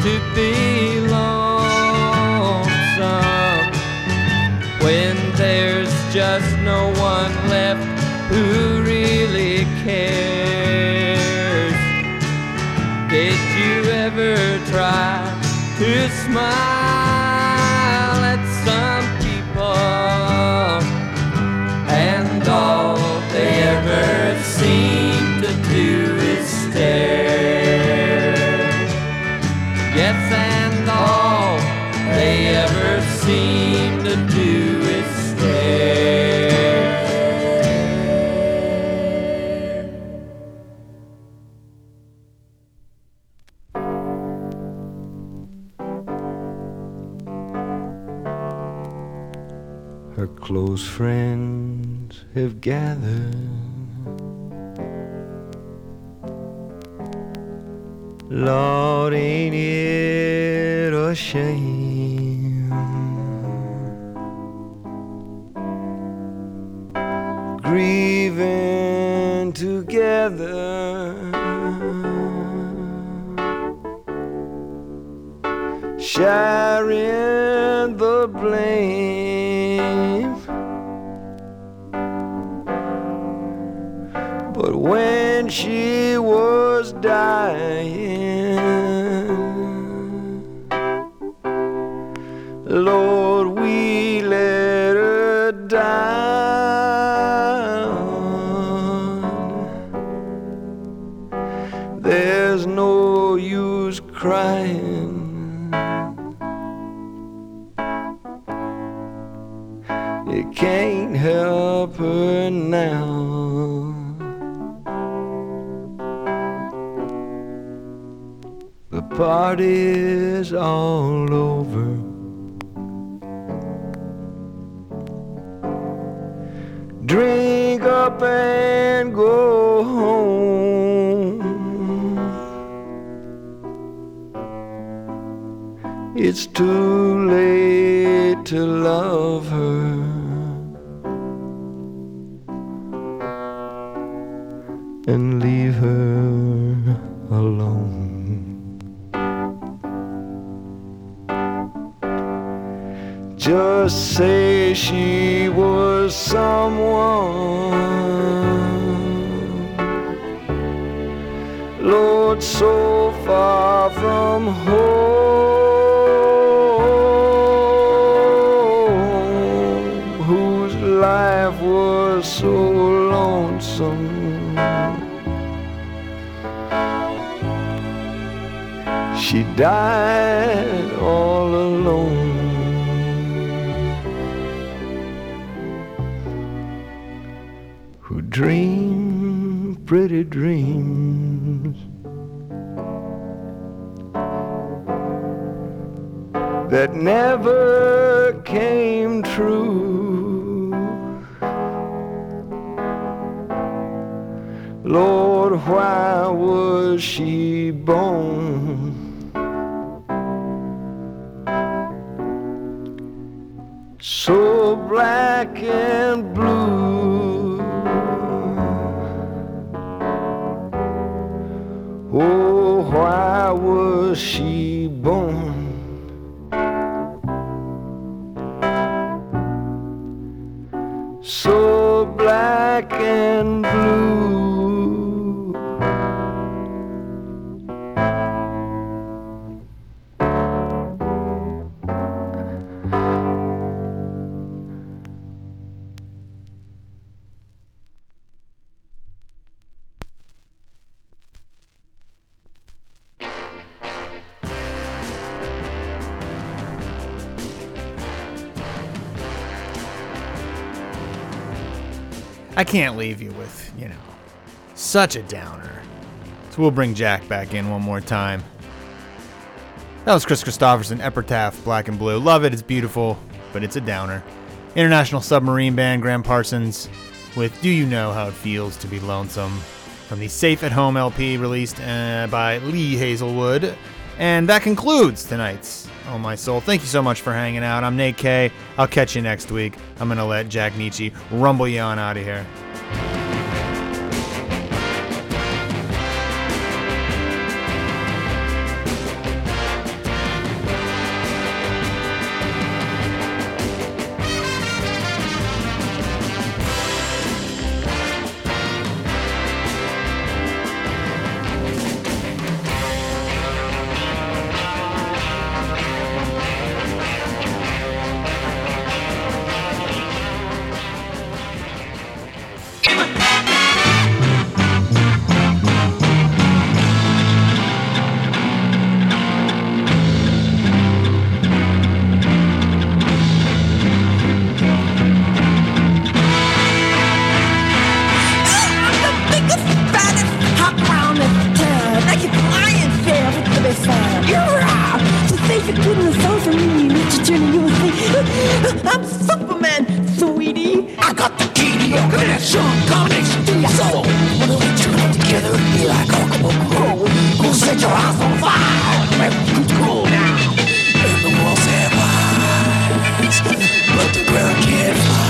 to be lonesome when there's just no one left who really cares. Did you ever try to smile at some people and all they ever seem to do is stare? Yes, and all they ever seem to do is stare. Her close friends have gathered. Lord, ain't it a shame? Grieving together, sharing the blame. But when she was dying, Lord, we let her down. There's no use crying. You can't help her now. The party's all over. Drink up and go home. It's too late to love her. And leave her alone. Just say she was someone, Lord, so far from home, whose life was so lonesome. She died all alone. Who dreamed pretty dreams that never came true. Lord, why was she born? So black and blue. Oh, why was she born? So black and blue. I can't leave you with, such a downer. So we'll bring Jack back in one more time. That was Chris Christopherson, Epitaph, Black and Blue. Love it, it's beautiful, but it's a downer. International Submarine Band, Graham Parsons, with Do You Know How It Feels to Be Lonesome, from the Safe at Home LP released by Lee Hazelwood. And that concludes tonight's Oh My Soul. Thank you so much for hanging out. I'm Nate K. I'll catch you next week. I'm going to let Jack Nietzsche rumble you on out of here. forgetting the song for me. Richard Turner, you would think I'm Superman, sweetie. I got the key to your connection, combination to your soul. When we turn up together, it'll be like Alchemy. Go set your house on fire and make it cool now. And the walls have eyes, but the ground can't fly.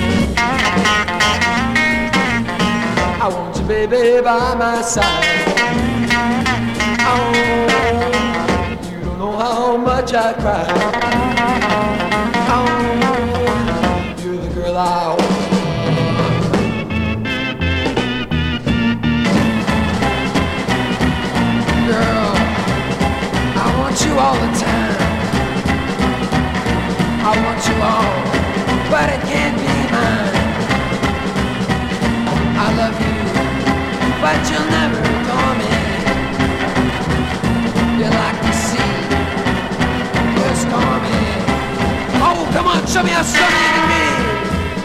Baby by my side. Oh, you don't know how much I cry. Oh, you're the girl I want. Girl, I want you all the time. I want you all, but it can't be mine. I love you, but you'll never adore me. You're like the sea, you're stormy. Oh, come on, show me how stormy you can be.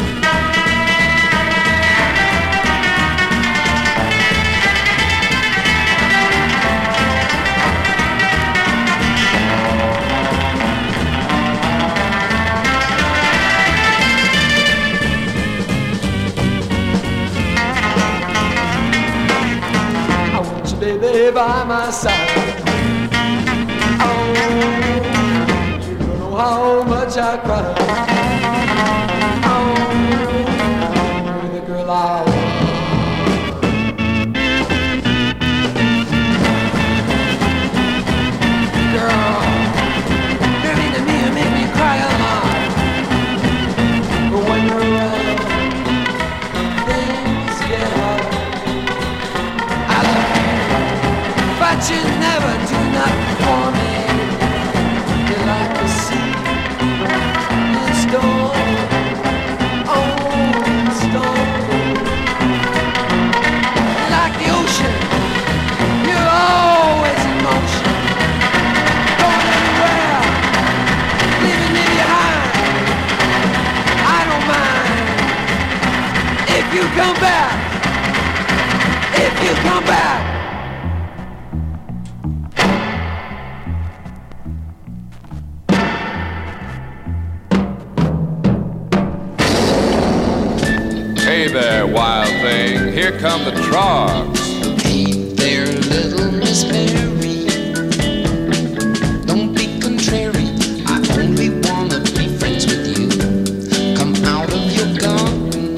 Baby, by my side. Oh, you don't know how much I cry. Oh, you're the girl I want. Girl, you're mean to me, you make me cry a lot. But when you're around, things get hard. But you never do nothing for me. You're like the sea, the storm, oh, the storm. You're like the ocean, you're always in motion. Going everywhere, leaving me behind. I don't mind if you come back, if you come back. Hey there, wild thing, here come the Trogs. Hey there, little Miss Mary. Don't be contrary, I only wanna be friends with you. Come out of your garden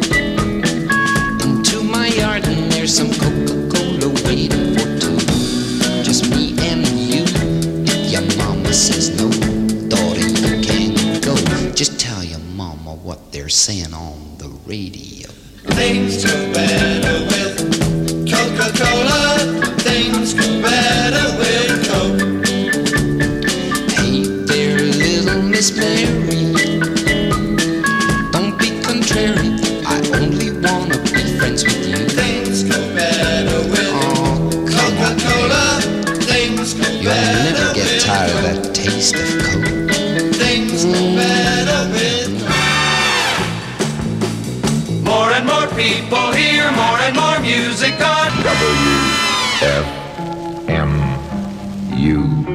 into my yard, and there's some Coca-Cola waiting for two. Just me and you. If your mama says no, daughter, you can go. Just tell your mama what they're saying on the radio. Things go better with Coca-Cola. Things go better with Coke. Hey there, little Miss Mary. Don't be contrary, I only wanna be friends with you. Things go better with Coca-Cola. Things go You'll better never get with tired of Coke. that taste of Coke. Things go better with more and more people hear more and more music on WFMU.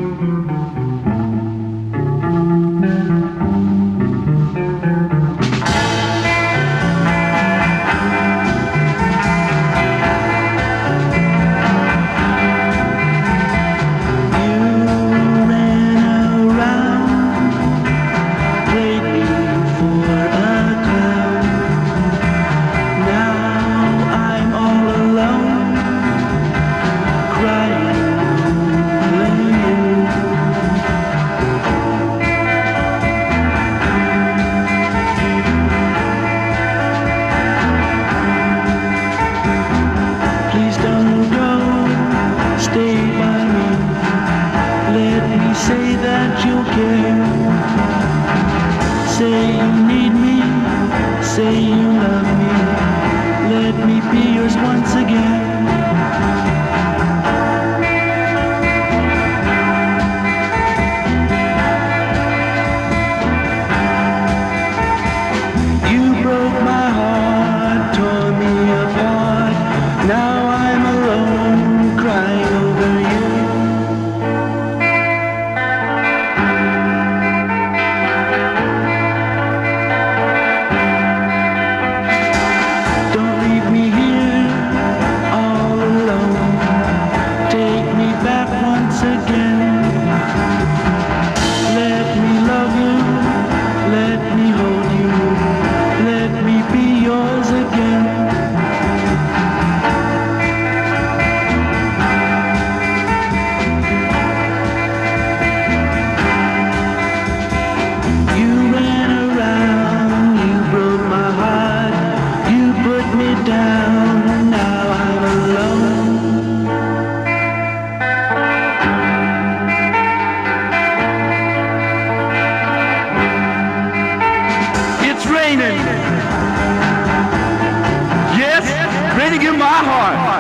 my heart.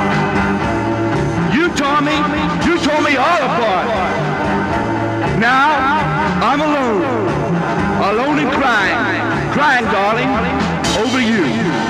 You tore me all apart. Now I'm alone and crying, darling, over you.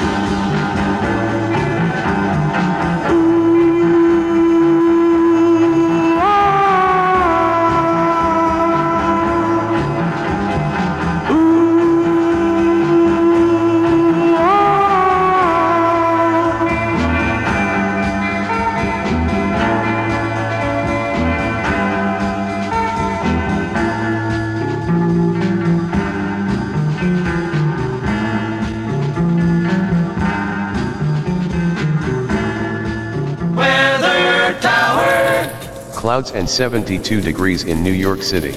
Clouds and 72 degrees in New York City.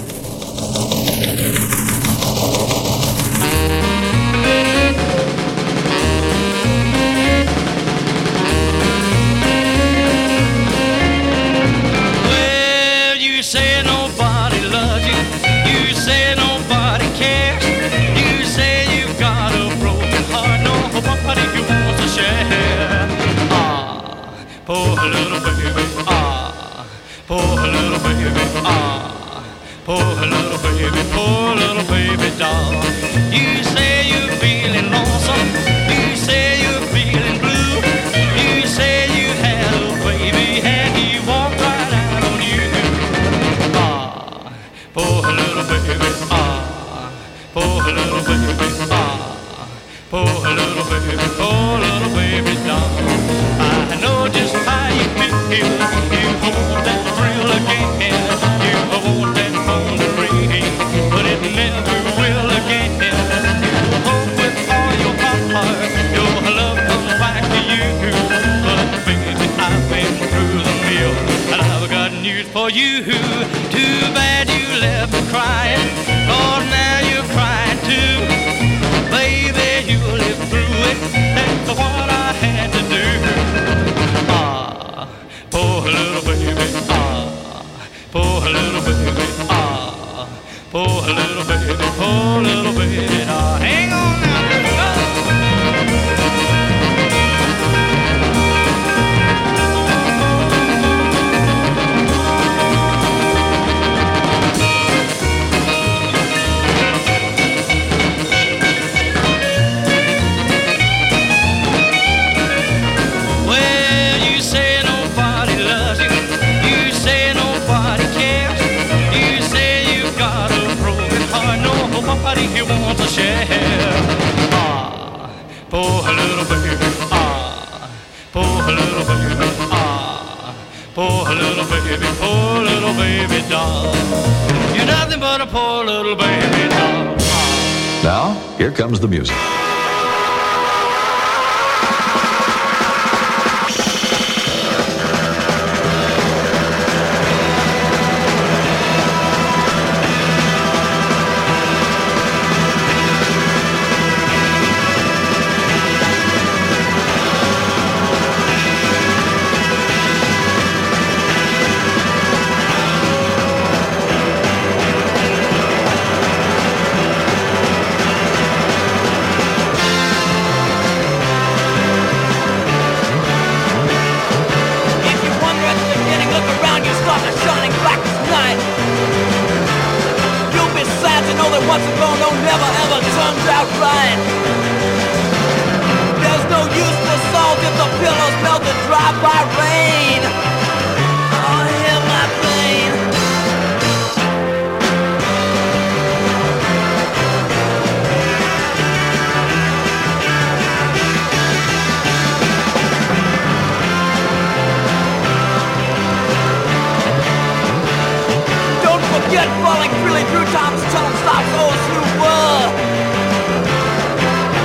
Well, you say nobody loves you. You say nobody cares. You say you've got a broken heart. Nobody who wants to share. Ah, poor little baby. Poor little baby, poor little baby doll. You say you're feeling lonesome, you say you're feeling blue. You say you had a baby and he walked right out on you. Poor little baby, poor little baby, poor little baby doll. I know just how you feel. You hold that thrill again. You hold that phone to ring, but it never will again. You hope with all your heart your love comes back to you. But baby, I've been through the mill and I've got news for you. Too bad you left me crying, 'cause now you're crying too. Baby, you lived through it. That's what I had to do. Poor little baby, poor little baby, poor little baby, poor little baby. Hang on now, nobody here wants to share. Poor little baby, poor little baby, poor little baby doll. You're nothing but a poor little baby doll. Now, here comes the music. What's it gonna never ever turns out right. There's no use for salt if the pillows melted dry by rain. Oh, hear my pain. Don't forget falling freely through time's tunnel stops all through world.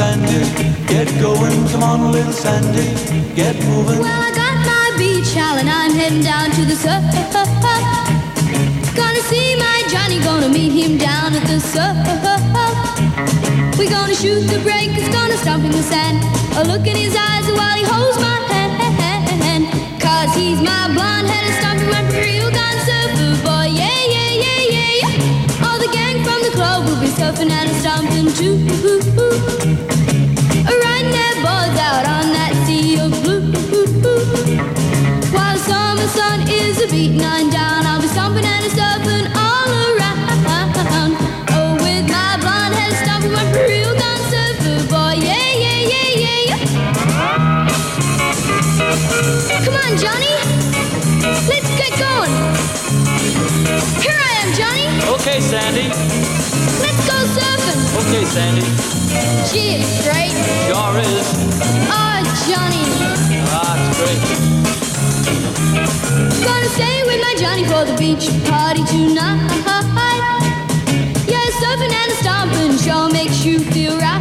Sandy, get going. Come on, little Sandy, get moving. Well, I got my beach towel and I'm heading down to the surf. Gonna see my Johnny, gonna meet him down at the surf. We're gonna shoot the breakers, gonna stomp in the sand. A look in his eyes while he holds my hand. Cause he's my blonde-headed stomping my real gun surfer boy. Yeah, yeah, yeah, yeah, yeah. All the gang from the club will be surfing and stomping too. Riding their boards out on that sea of blue. While the summer sun is a beating on down, I'll be stomping and surfing all around. Oh, with my blonde-headed stomping my real gun surfer boy. Yeah, yeah, yeah, yeah, yeah. Come on, Johnny. Let's get going. Here I am, Johnny. Okay, Sandy. Let's go surfing. Okay, Sandy. Gee, it's great. Sure is. Oh, Johnny. Ah, it's great. Gonna stay with my Johnny for the beach party tonight. Yeah, surfing and stomping sure makes you feel right.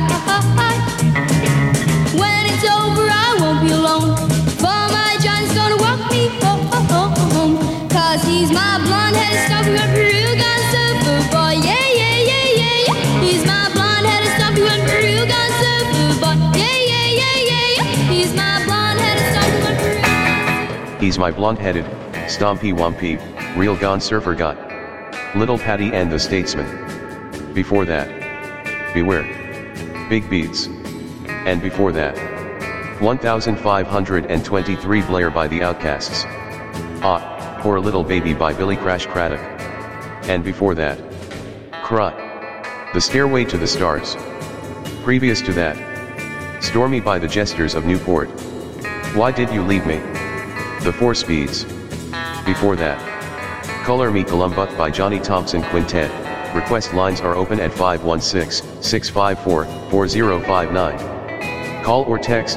When it's over, I won't be alone. For my Johnny's gonna walk me home. Cause he's my blonde-headed stomping my real gun surfer boy. Yeah, yeah, yeah, yeah, yeah. He's my blonde-headed stomping my real gun surfer boy. Yeah, yeah, yeah, yeah, yeah. He's my blonde-headed stomping my real. He's my blonde-headed, stompy wompy, real gone surfer guy. Little Patty and the Statesman. Before that, Beware. Big Beats. And before that, 1523 Blair by the Outcasts. Ah, Poor Little Baby by Billy Crash Craddock. And before that, Cry. The Stairway to the Stars. Previous to that, Stormy by the Jesters of Newport. Why Did You Leave Me? The Four Speeds. Before that, Color Me Columbuk by Johnny Thompson Quintet. Request lines are open at 516-654-4059. Call or text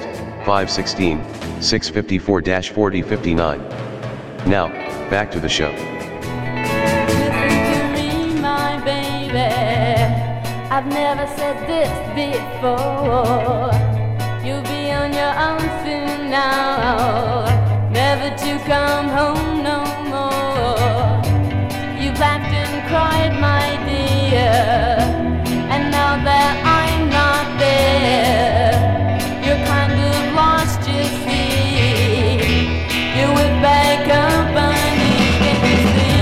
516-654-4059. Now, back to the show. Listen to me, my baby. I've never said this before. You'll be on your own soon now, never to come home no more. You've laughed and cried, my dear, and now that I'm not there, you're kind of lost, you see. You're with bad company. Can you see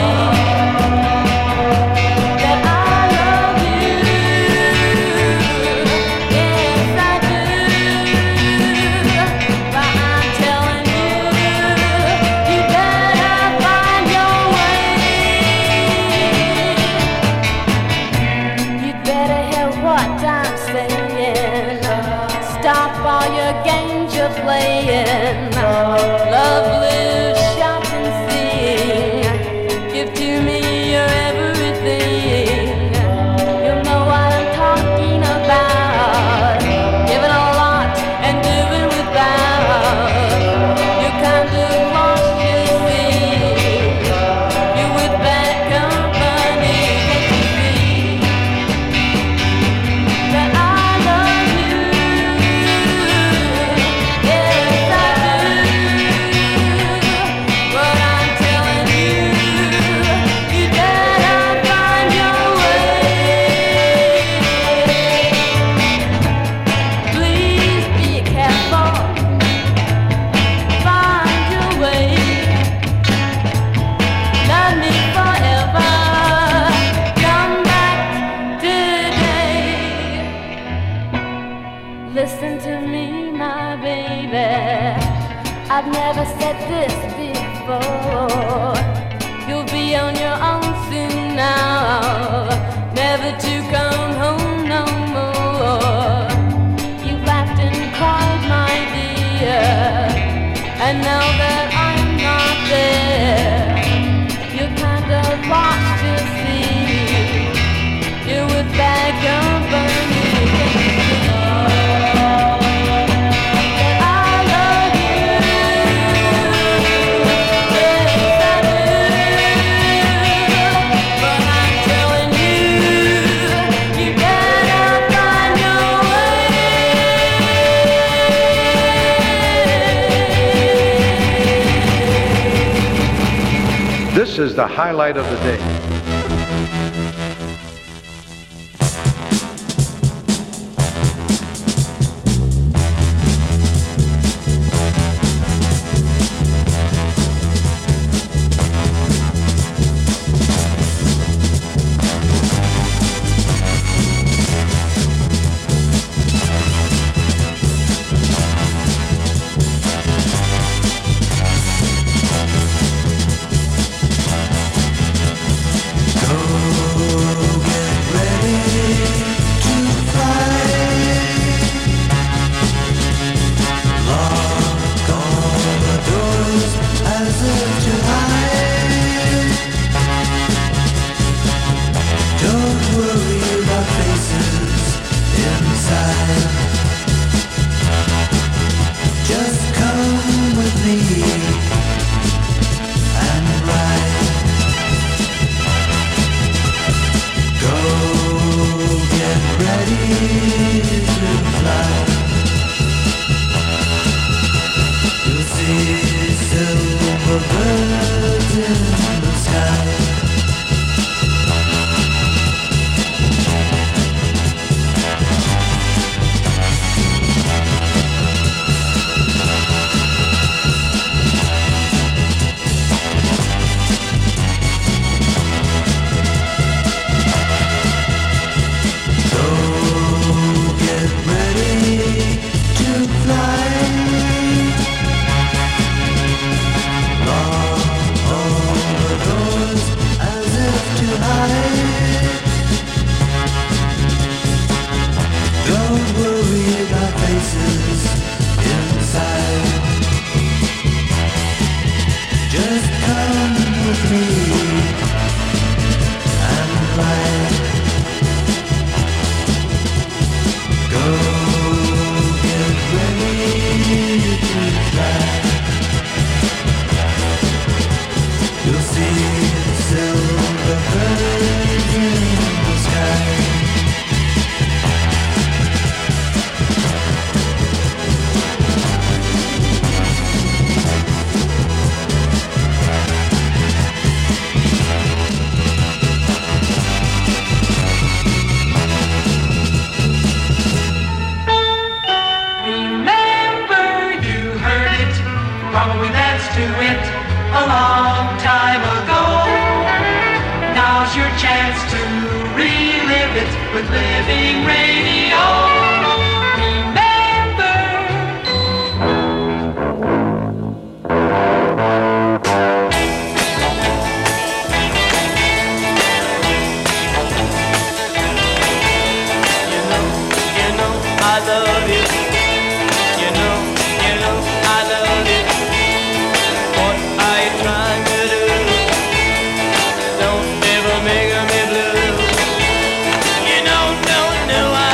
that I love you? Yes, I do. But I'm telling you, you better find your way. You better hear what I'm saying. Stop all your games you're playing. Love, live, shop and sing. Give to me your everything. You'll know what I'm talking about. Giving a lot and doing without. You're kind of lost, you see. You're with bad company. Can't you see that I love you? Yes, I do. But I'm telling you, you better find your way. Please be careful. Find your way. Love me forever. Come back today. Listen to me, my baby. I've never said this before. You'll be on your own soon now, never to come home no more. You laughed and cried, my dear, and now that I'm not there, you're kind of lost, you see. You're with bad company. You This is the highlight of the day. No, I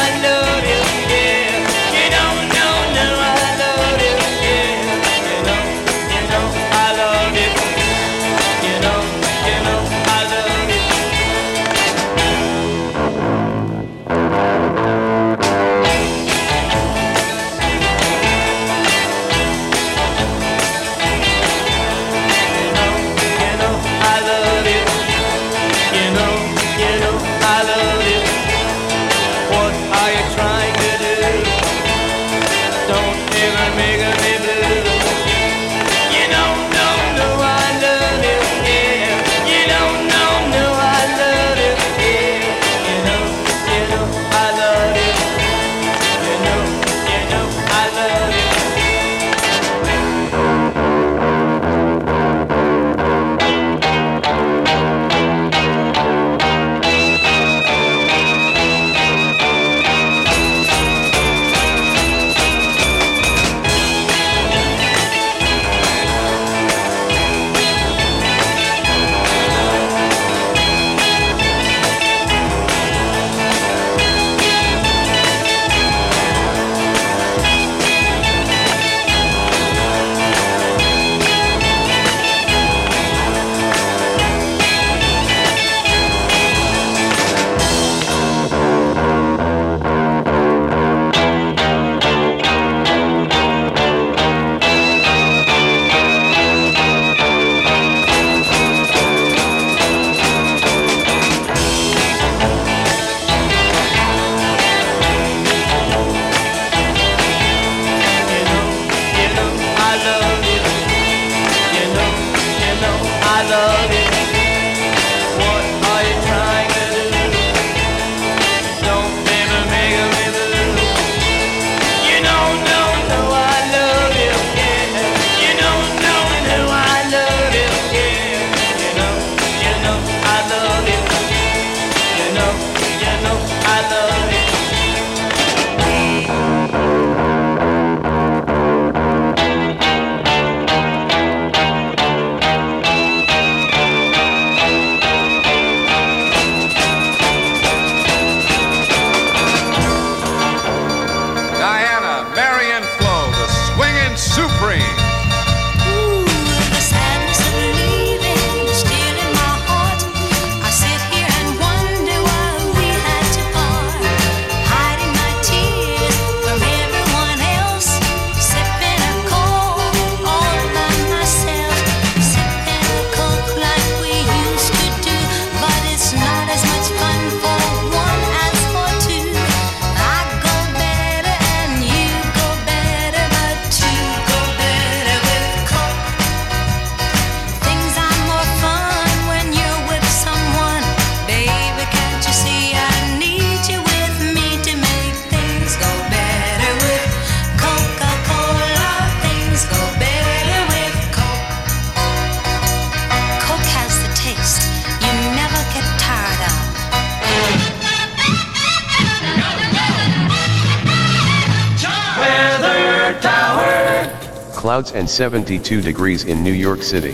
Clouds and 72 degrees in New York City.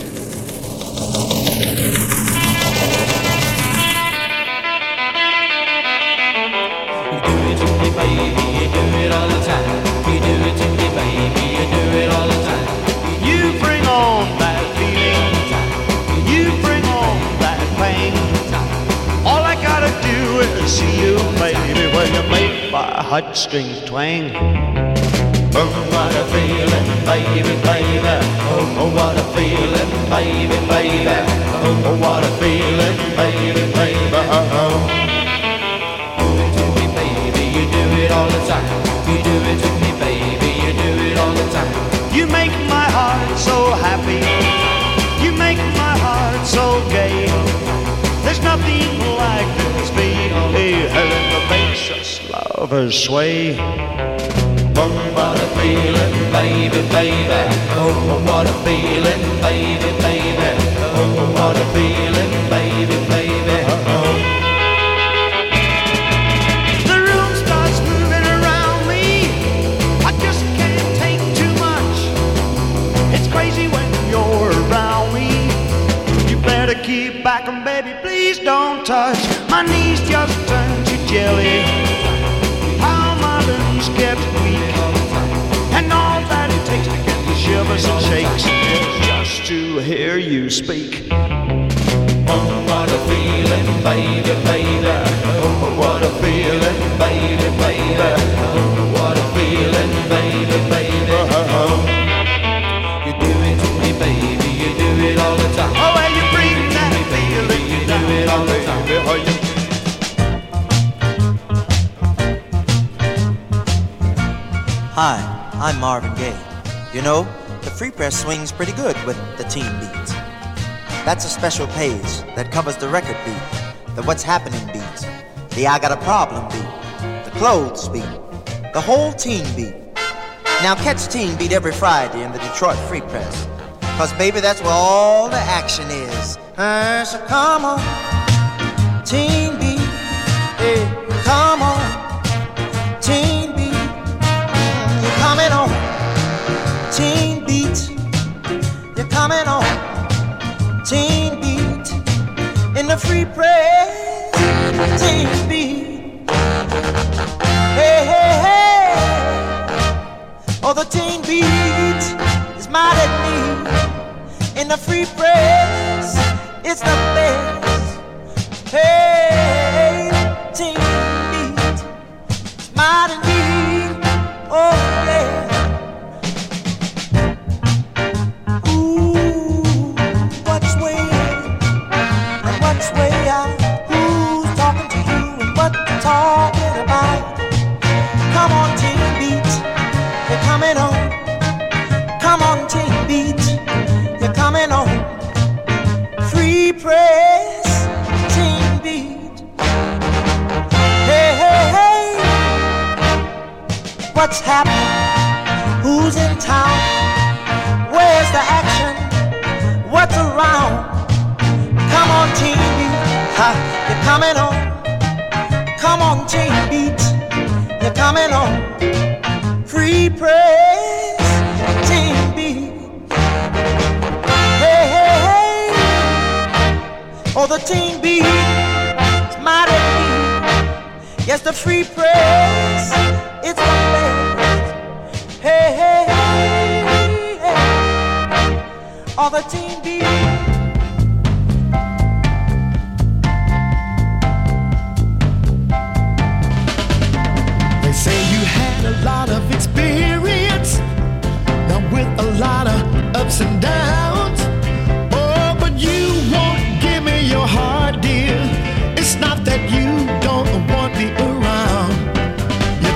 Heartstrings twang. Oh, what a feeling, baby, baby. Oh, what a feeling, baby, baby. Oh, what a feeling, baby, baby. Oh, do it to me, baby, you do it all the time. You do it to me, baby, you do it all the time. You make my heart so happy. You make my heart so gay. There's nothing like this feeling that makes us lovers sway. Oh, what a feeling, baby, baby. Oh, what a feeling, baby, baby. Oh, what a feeling, baby, baby. Oh. The room starts moving around me. I just can't take too much. It's crazy when you're around me. You better keep back and baby, please don't touch. My knees just turn to jelly. How my limbs get weak, and all that it takes to get the shivers and shakes is just to hear you speak. Oh, what a feeling, baby, baby. Oh, what a feeling, baby, baby. Oh, what a feeling, baby, baby. Oh, you do it to me, baby, you do it all the time. Oh, and you bring that feeling, you do it all the time. Oh, you Hi, I'm Marvin Gaye. You know, the Free Press swings pretty good with the teen beats. That's a special page that covers the record beat, the what's happening beats, the I got a problem beat, the clothes beat, the whole teen beat. Now catch Teen Beat every Friday in the Detroit Free Press, 'cause baby, that's where all the action is. So come on, Teen Beat, hey, come on, Teen Beat. Coming on, Teen Beat. You're coming on, Teen Beat. In the Free Press, Teen Beat. Hey, hey, hey. Oh, the Teen Beat is mighty neat. In the Free Press, it's the best. Hey, Teen Beat is mighty neat. Oh, yeah. Ooh, what's way in and what's way out? Who's talking to you and what you're talking about? Come on, Teen Beat, you're coming on. Come on, Teen Beat, you're coming on. Free Press, Teen Beat. Hey, hey, hey. What's happening? Who's in town? Where's the action? What's around? Come on, Teen Beat, ha, you're coming on. Come on, Teen Beat, you're coming on. Free Press, Teen Beat. Hey, hey, hey. Oh, the Teen Beat is mighty neat. Yes, the Free Press, it's the best. Hey, hey, hey, hey. All the Teen Beat. They say you had a lot of experience, now with a lot of ups and downs. Oh, but you won't give me your heart, dear. It's not that you don't want me around. You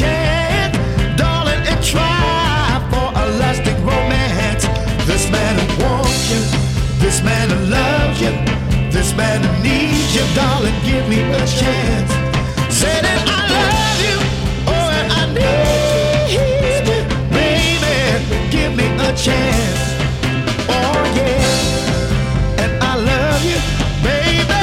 chance, darling, and try for a lasting romance. This man who wants you, this man who loves you, this man who needs you, darling, give me a chance. Say that I love you, oh, and I need you, baby, give me a chance. Oh, yeah, and I love you, baby.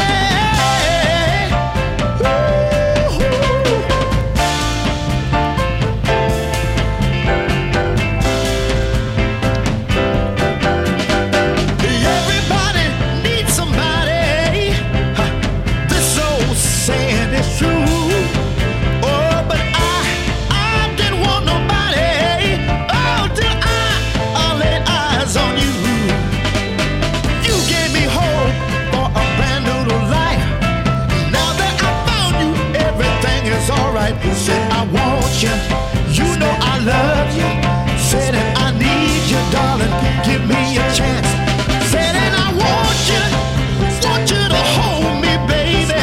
Everybody needs somebody. This old saying is true. Oh, but I didn't want nobody. Oh, till I laid eyes on you. You gave me hope for a brand new life. Now that I found you, everything is alright. You said I want you. You know I love you. Said that I need you, darling. Give me a chance. Said that I want you to hold me, baby.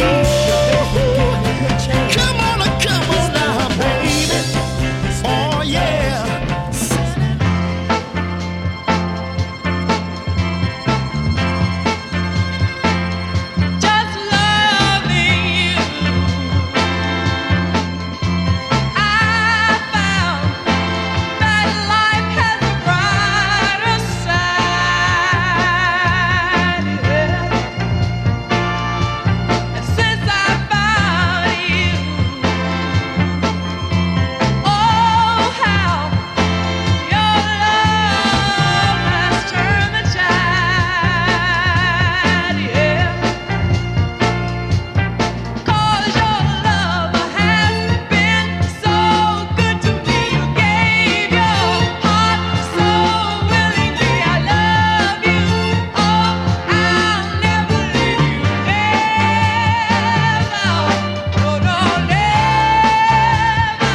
Come on now, baby. Oh, yeah. Just loving you, I found that life has a brighter side. And since I found you, oh how your love has turned the tide. Yeah. 'Cause your love has been so good to me. You gave your heart so willingly. I love you. Oh, I'll never leave you. Never. Oh, no, never.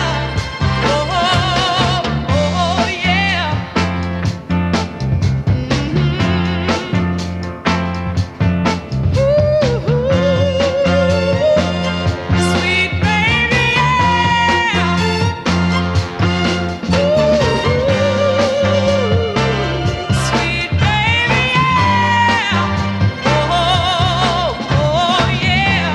Oh, yeah. Sweet baby, yeah. Sweet baby, yeah. Oh, yeah.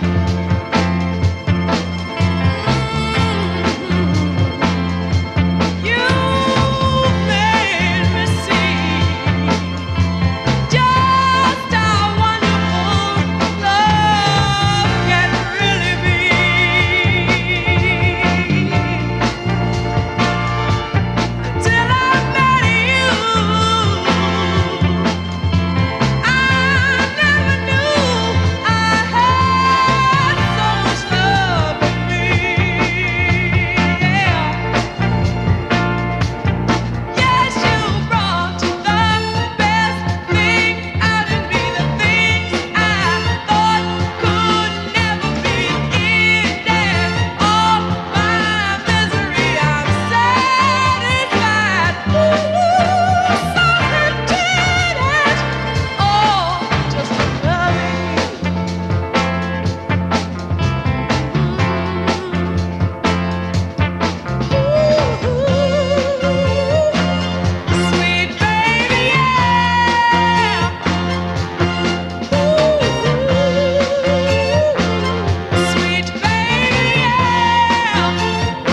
You made me see just how wonderful love can really be. Till I met you, I never knew I had so much love in me. Yes, you brought the best thing out in me, the things I thought could never be ended. All my misery, I'm satisfied. Ooh, so contented. Oh, just loving you. Sweet baby, yeah. Sweet baby, yeah.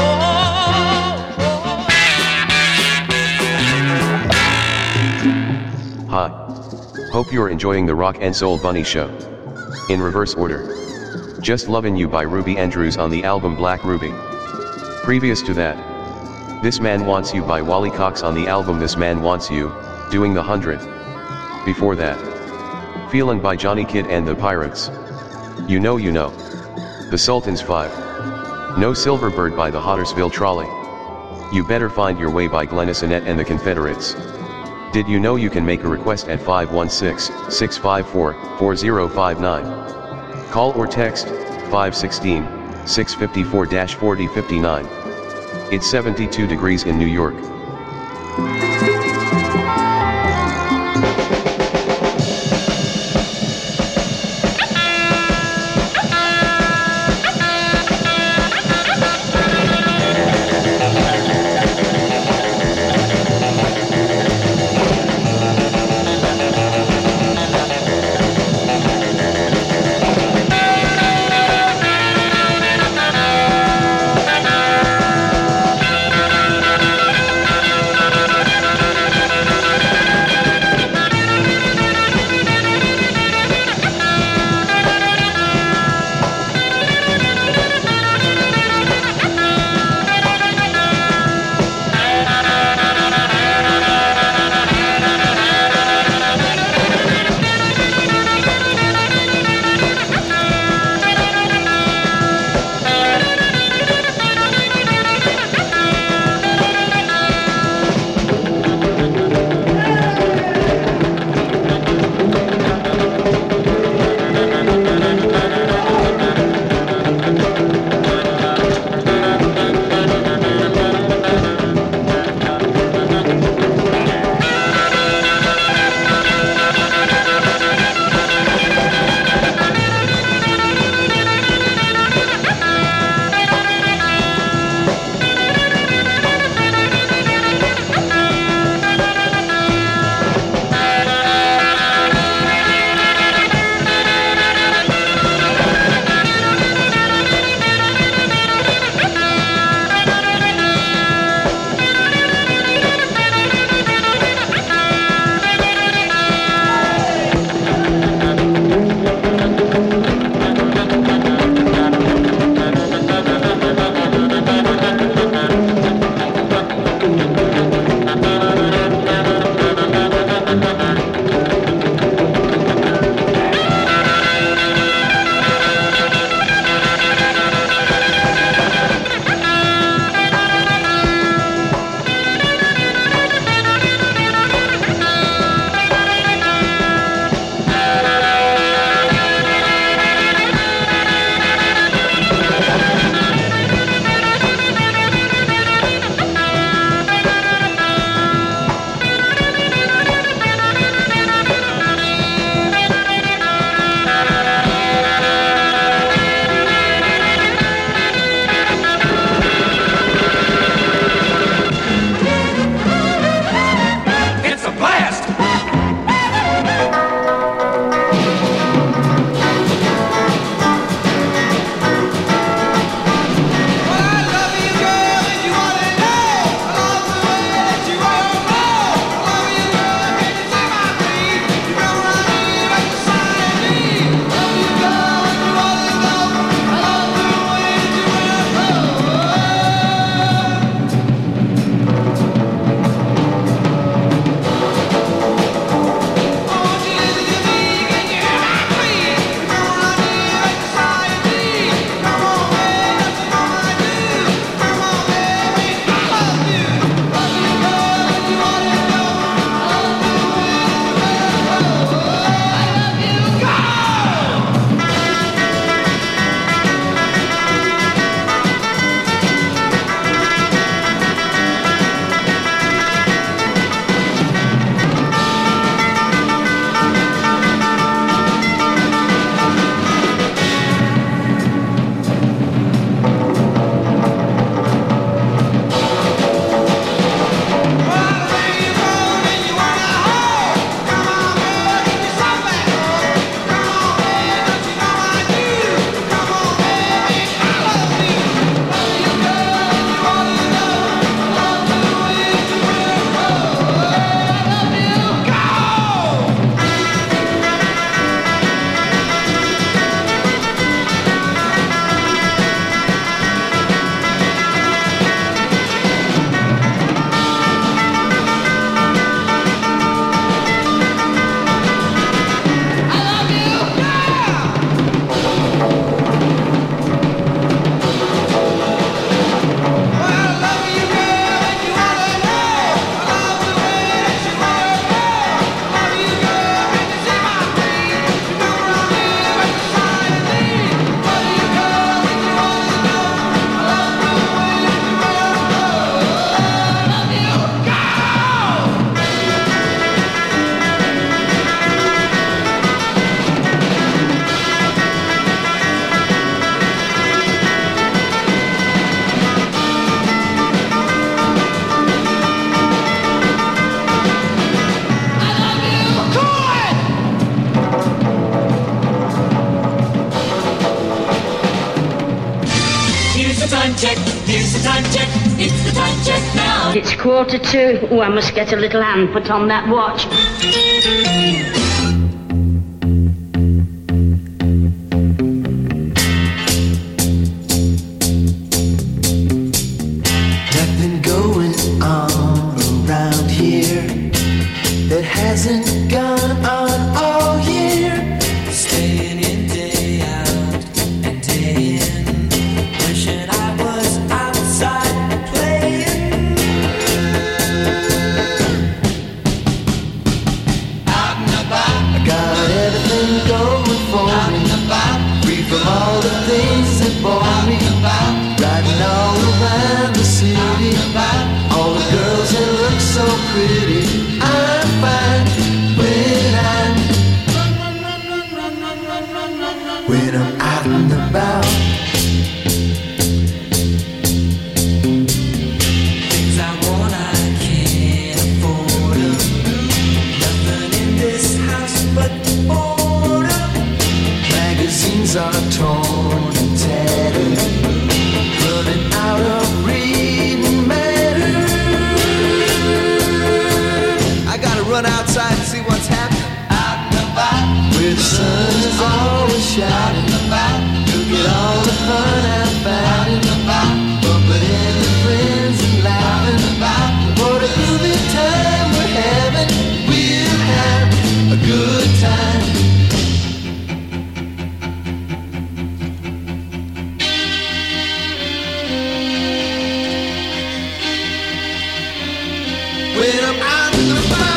Hi. Hope you're enjoying the Rock and Soul Bunny Show. In reverse order. Just Lovin' You by Ruby Andrews on the album Black Ruby. Previous to that, This Man Wants You by Wally Cox on the album This Man Wants You, Doing the 100. Before that, Feelin' by Johnny Kidd and the Pirates. You Know, The Sultans 5. No Silverbird by the Hottersville Trolley. You Better Find Your Way by Glennis Annette and the Confederates. Did you know you can make a request at 516-654-4059? Call or text 516-654-4059. It's 72 degrees in New York. time check. It's the time check now. It's 1:45. Oh, I must get a little hand put on that watch. Nothing going on around here that hasn't gone on all year. Staying in day out and day in, wishing I was outside playing. Out and about, I got everything going for me. Free from all the things that bore me. Riding all around the city. All the girls that look so pretty. I'm fine when I'm out and about. Things I want, I can't afford 'em. Nothing in this house but boredom. Magazines are torn and tattered, running out of reading matter. I gotta run outside and see what's happening. Out and about, where the sun is always shining. You'll get all the fun out about it. Bumping into friends and laughing. What a groovy time we're having. We'll have a good time. When I'm out and about.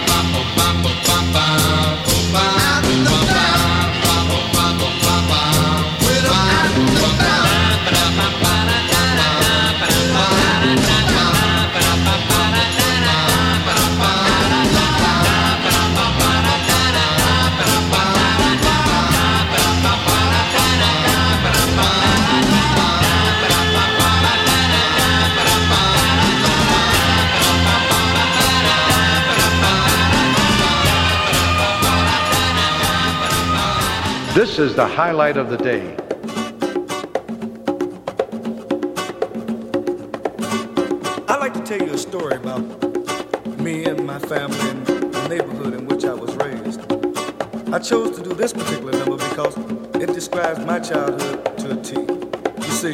This is the highlight of the day. I'd like to tell you a story about me and my family and the neighborhood in which I was raised. I chose to do this particular number because it describes my childhood to a T. You see,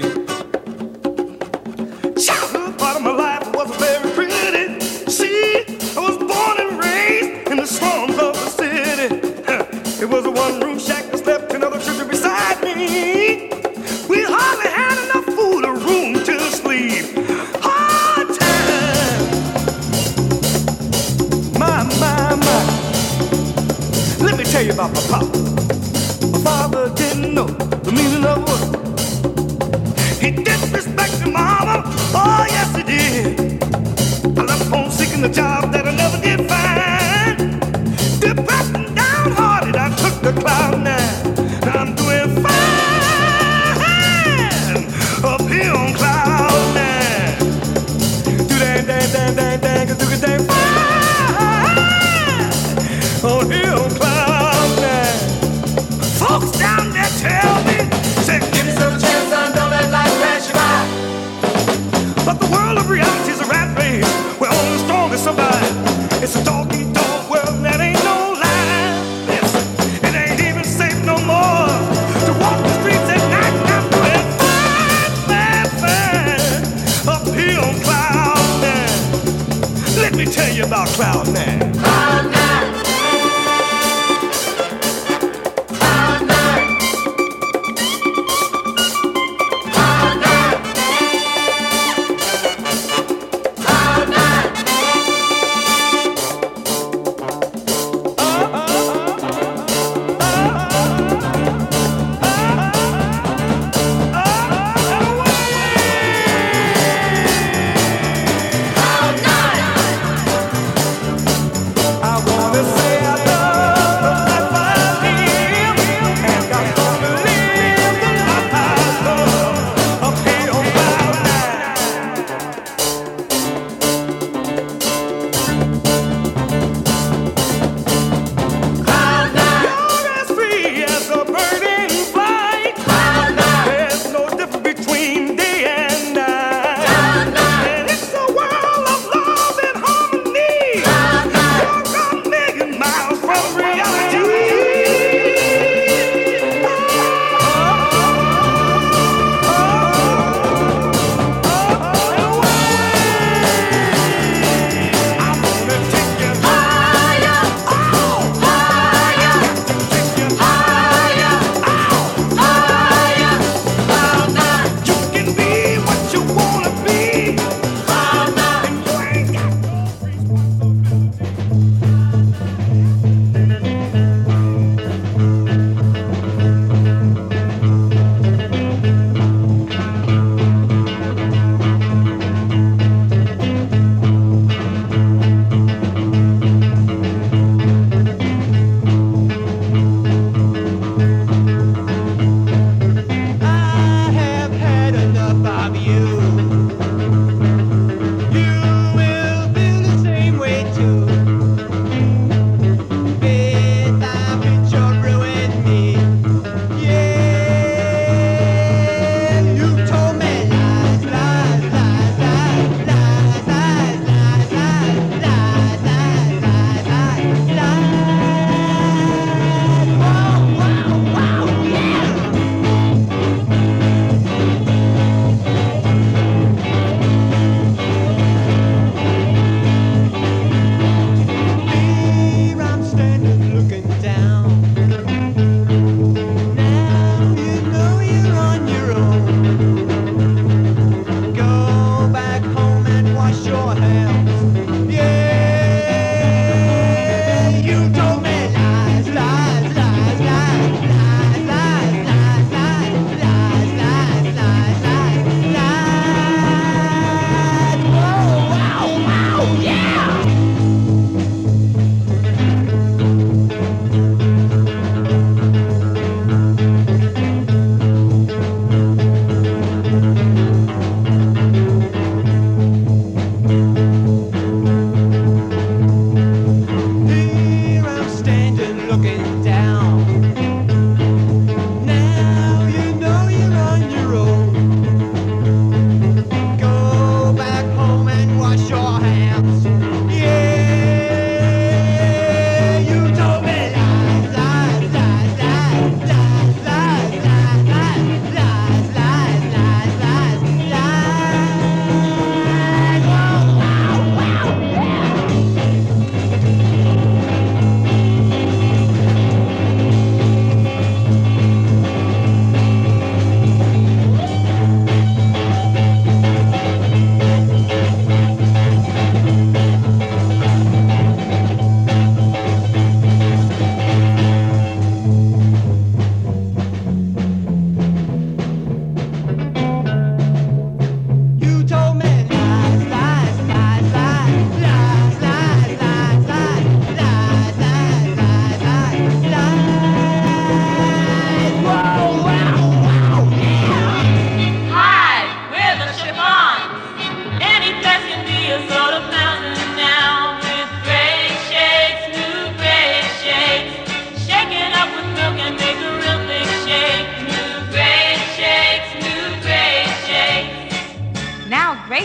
childhood part of my life wasn't very pretty. See, I was born and raised in the slums of the city. It was a one-room shack that slept another children beside me. We hardly had enough food or room to sleep. Hard time. My. Let me tell you about my papa. My father didn't know the meaning of work. He disrespected mama. Oh, yes, he did. I left home seeking a job that I never did find. Depressed and downhearted, I took the cloud nine. Now I'm doing fine up here on cloud nine. Do that, do the dang fine on here on cloud nine. Folks down there tell me, say, give me some chance, son, don't let life pass you by. But the world of reality is a rat race where only the strongest survive. It's a dog-eat-dog world that ain't no lie. Listen, it ain't even safe no more to walk the streets at night. I'm doing fine up here on cloud nine. Let me tell you about cloud nine. Cloud nine. I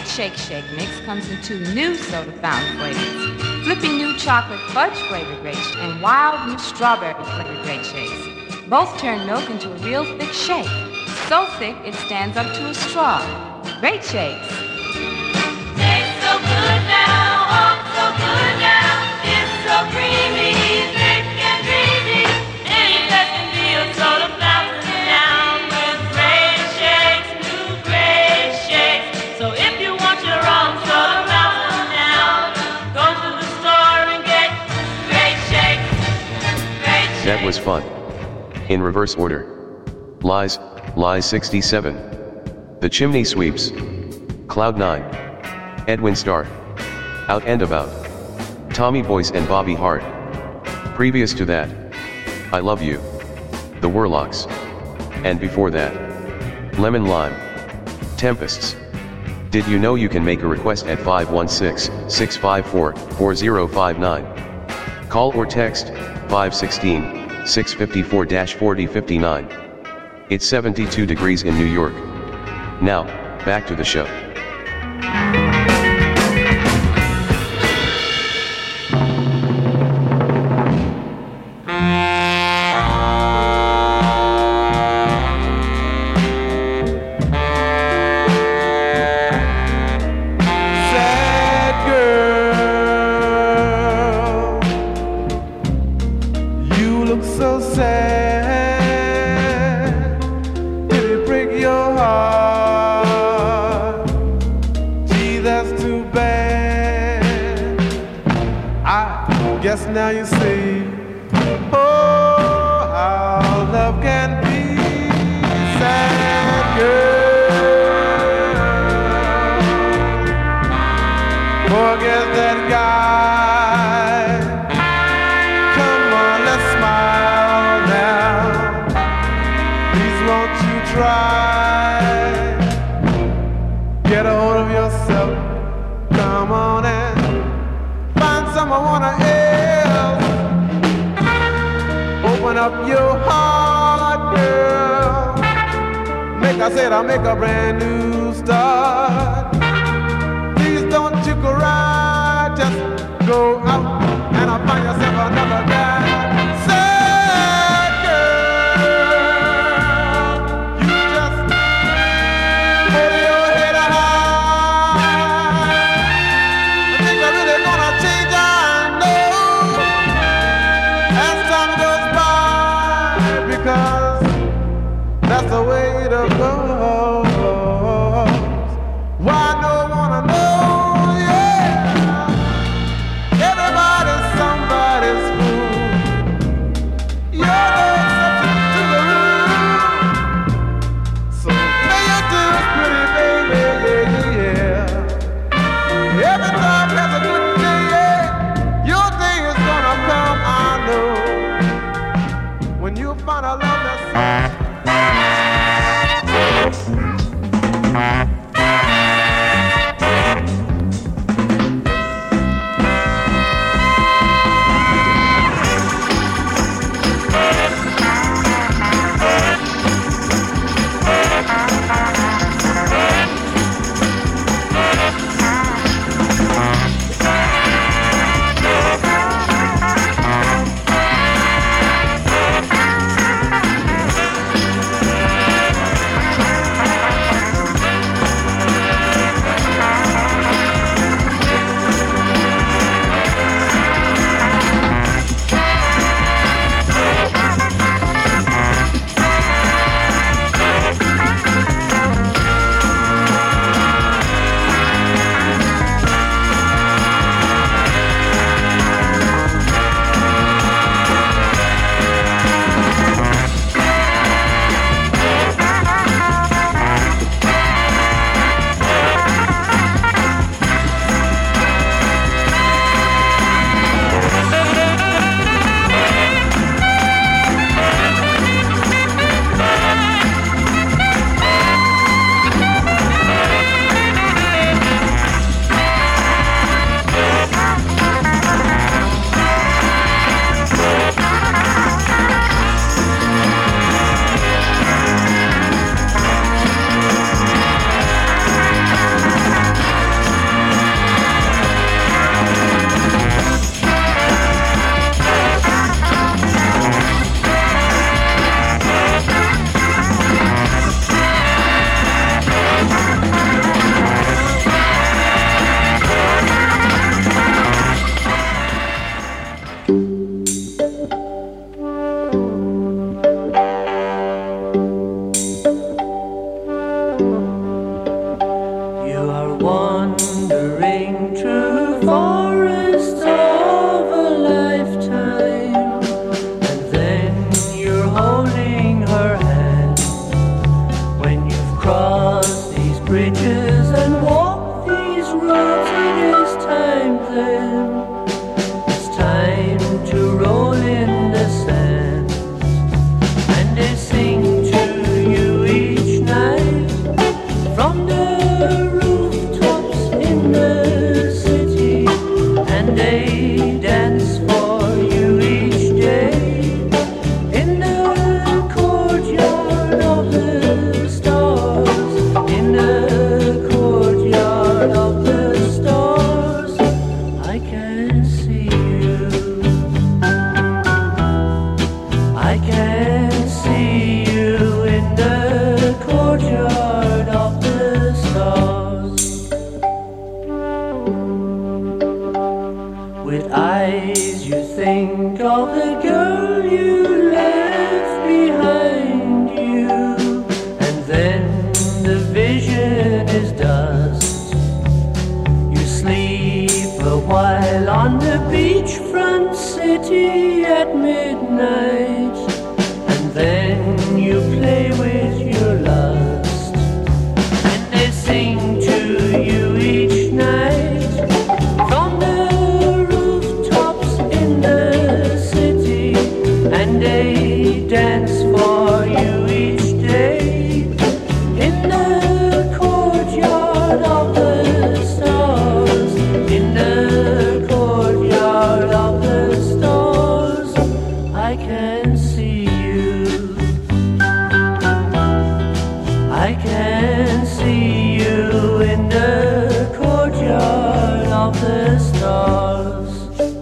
Shake Shake Mix comes in 2 new soda fountain flavors. Flippy new chocolate fudge flavored Great Shake and wild new strawberry flavored Great Shakes. Both turn milk into a real thick shake. So thick it stands up to a straw. Great Shakes. Tastes so good now, oh so good now. It's so creamy, thick and dreamy. Ain't that can be a soda fountain down with Great Shakes, new Great Shakes. So if you want your own soda fountain now, go to the store and get Great Shakes. Great Shakes. That was fun. In reverse order. Lies 67. The Chimney Sweeps. Cloud 9. Edwin Starr. Out and About. Tommy Boyce and Bobby Hart. Previous to that, I Love You. The Warlocks. And before that, Lemon Lime. Tempests. Did you know you can make a request at 516-654-4059? Call or text 516-654-4059. It's 72 degrees in New York. Now, back to the show. Sad girl, you look so sad. Did it break your heart? Gee, that's too bad. I guess now you see, oh, how love can be. Sad girl, forget that guy. Come on, let's smile now. Please won't you try? Get a hold of yourself. Come on and find someone else. Open up your heart, girl. I'll make a brand new start. Please don't you cry, just go out and I'll find yourself another guy. Sad girl, you just hold your head high. I think I'm really gonna change, I know, as time goes by, because that's the way it goes. Why no wanna know, yeah. Everybody's somebody's fool. eyes, you think of the girl you left behind you, and then the vision is dust. You sleep a while on the beachfront city at midnight, and then you play with your lust, and they sing to you each night from the rooftops in the city, and they dance for you each day in the courtyard of the stars, in the courtyard of the stars. I can see you, I can see you in the courtyard of the stars.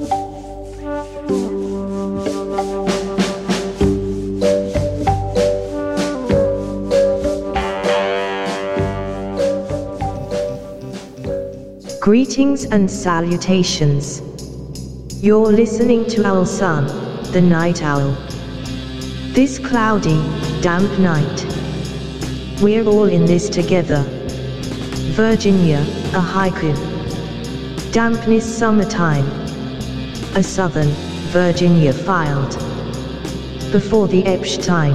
Greetings and salutations. You're listening to Owl Sun, the night owl. This cloudy, damp night, we're all in this together. Virginia, a haiku. Dampness summertime. A Southern Virginia filed before the Epstein.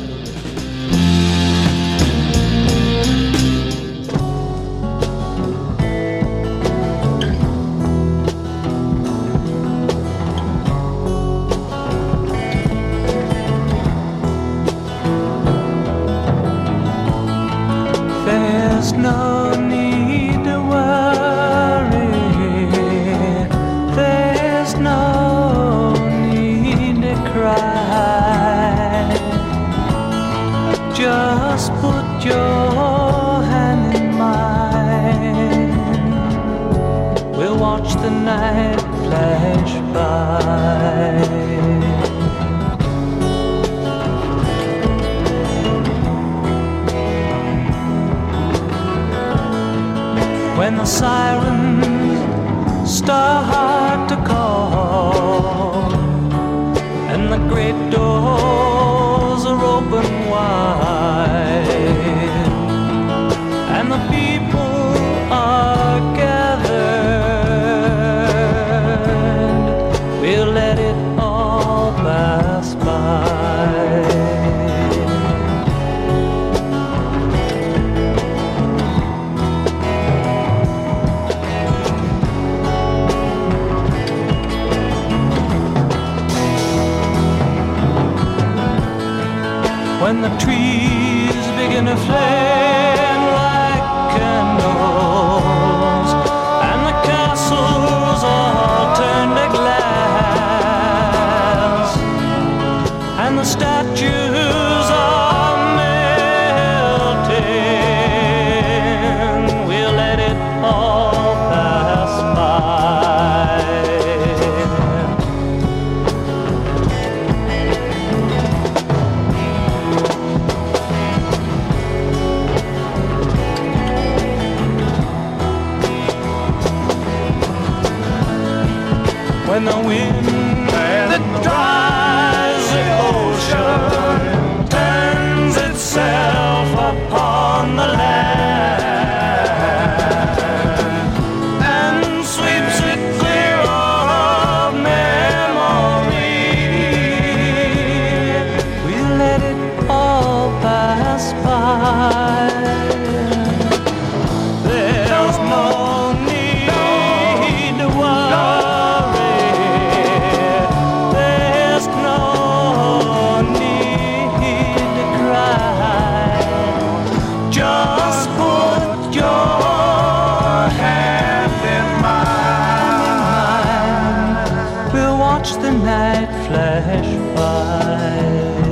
There's no need to worry. There's no need to cry. Just put your hand in mine. We'll watch the night flash by. When the sirens start to call and the great doors are open wide and the people are gathered, we'll let it all pass by. When the trees begin to flame like candles and the castles all turn to glass and the statues are melting, we'll let it all pass by. When the wind that dries the ocean turns itself upon the land and sweeps it clear of memory, we'll let it all pass by. There's no need to worry. There's no need to cry. Just put your hand in mine. We'll watch the night flash by.